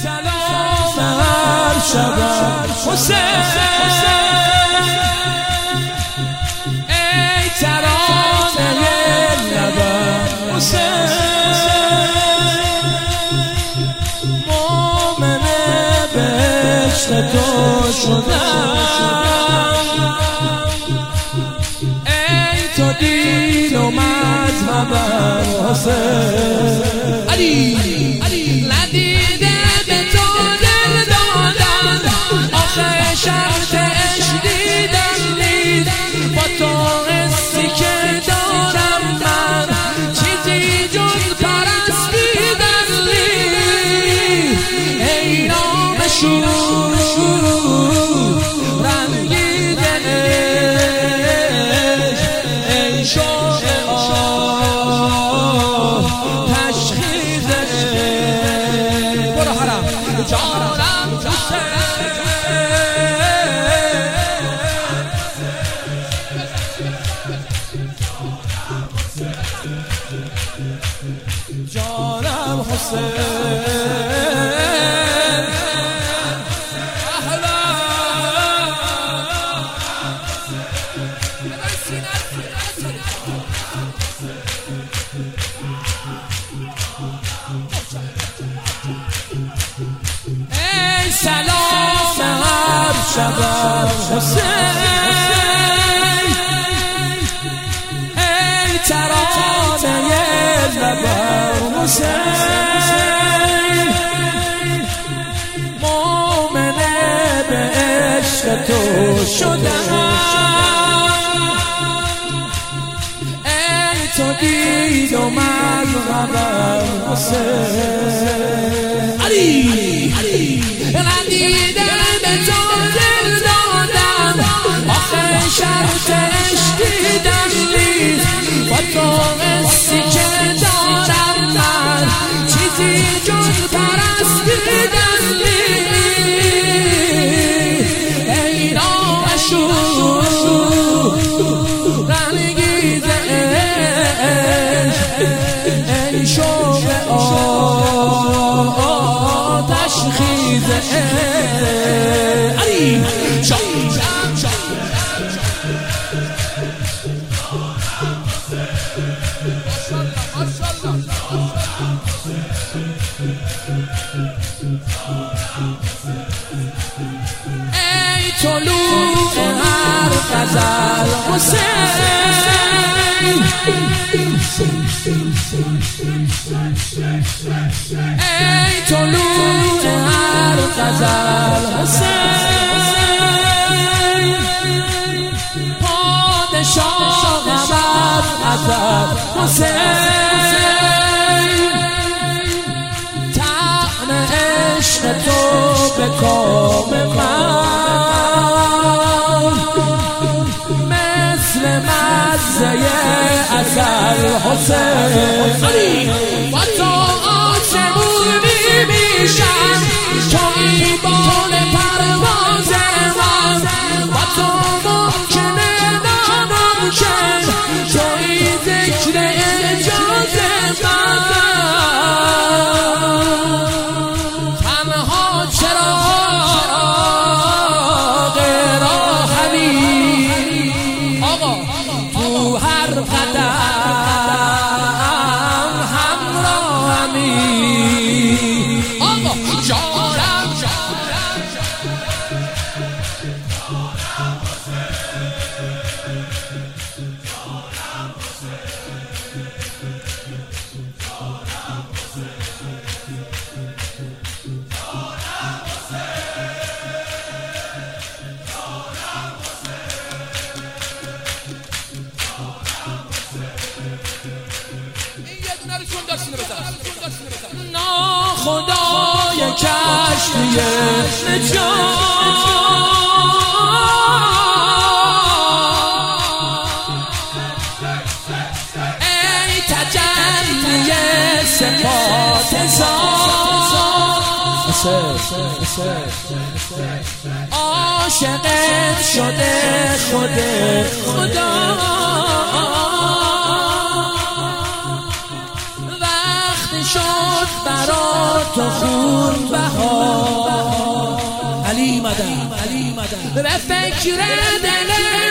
سلام هر شبم حسین، ای ترانه لبم حسین، مومن بهشت تو شدم، ای تو دین و مذهبم حسین. علی ندیده به تو دل دادم، آخه شرط عشق دیدم نیست، با تو حسی که دارم من چیزی جز پرستیدن نیست، ای نام شور رنگی دلش، ای شوق تشخیصش، برو حرم جانم حسین، جانم حسین. ای سلام هر شبم حسین، ای ترانه لبم حسین، مومن به عشق تو شدم، ای تو دید و مذهبم حسین. علی ندیده به تو دل دادم، آخه شرط عشق دیدم نیست، با تو حسی که دارم من چیزی جز پرستیدن نیست، ای نام شور رنگیز عشق، ای شوق آتش خیز علی ای طلوع هر غزل حسین، ای طلوع هر غزل حسین، پادشاه ابد ازل حسین، طعم عشق تو به کام من مثل مزه عسل حسین، با تو آسمونی میشم، تویی بال پرواز من، با تو ممکنه ناممکن، تویی ذکر اعجاز من، تنها چراغ راهمی آقا تو هر قدم همراهمی، آقا جانم خدای کشتی نجات، ای تجلی صفات ذات، عاشقت شده خود خدا، وقتی شد برات تو خون بهار علی مدد به فکر دلم